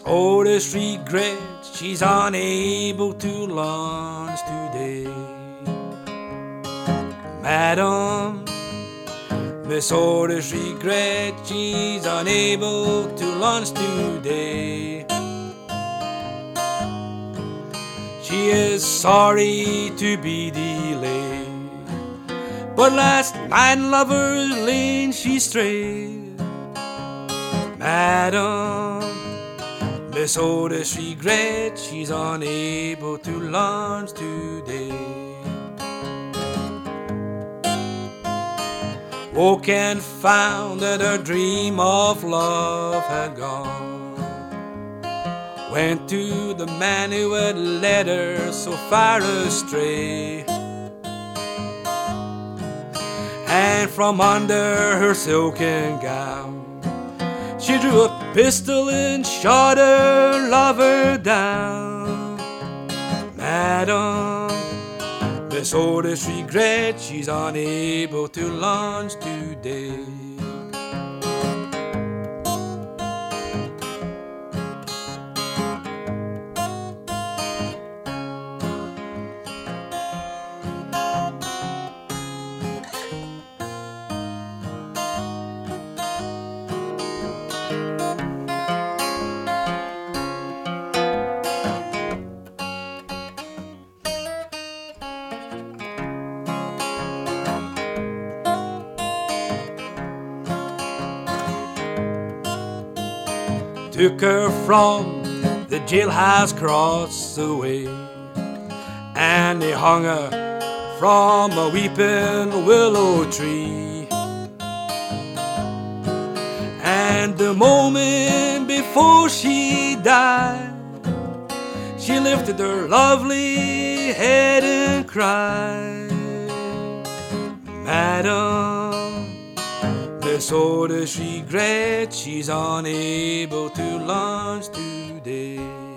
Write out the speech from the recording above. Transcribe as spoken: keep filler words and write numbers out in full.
Otis regrets she's unable to lunch today. Madam, Miss Otis regrets she's unable to lunch today. She is sorry to be delayed, but last night in Lover's Lane she strayed. Madam, Miss Otis regrets she's unable to lunch today. Woke and found that her dream of love had gone. Went to the man who had led her so far astray, and from under her silken gown she drew a pistol and shot her lover down. Madam, Miss Otis regrets she's unable to lunch today. Took her from the jailhouse across the way, and they hung her from a weeping willow tree. And the moment before she died, she lifted her lovely head and cried, Madam, Miss Otis regrets she's unable to lunch today.